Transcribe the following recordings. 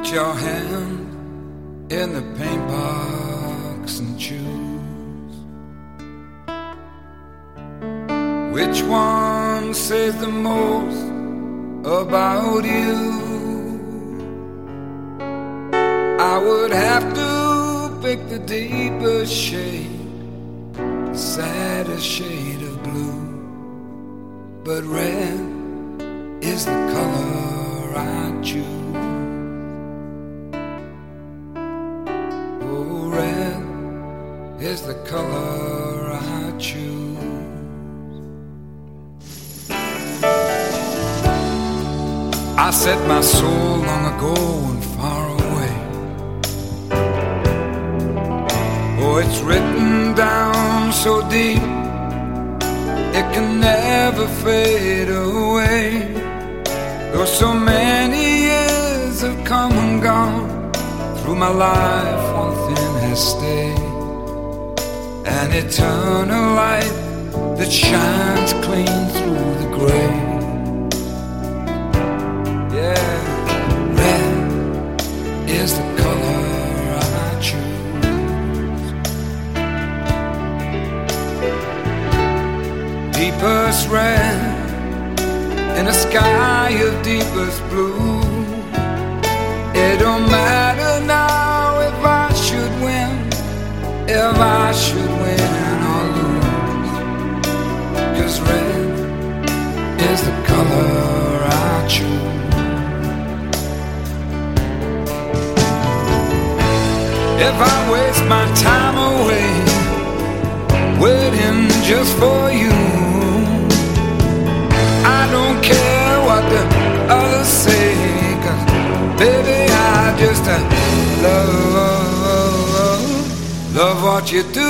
Put your hand in the paint box and choose which one says the most about you. I would have to pick the deepest shade, the saddest shade of blue, but red is the color I choose. Oh, red is the color I choose. I set my soul long ago and far away. Oh, it's written down so deep it can never fade away. Though so many years have come and gone, through my life one thing has stayed, an eternal light that shines clean through the gray. Yeah, red is the color I choose. Deepest red in a sky of deepest blue. It don't matter now if I should win, if I should win or lose, 'cause red is the color I choose. If I waste my time away waiting just for you, I don't care what the others say, 'cause baby I just love what you do.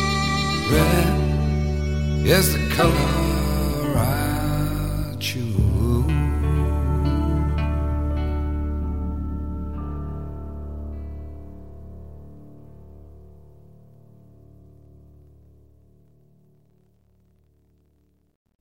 Red is the color I choose.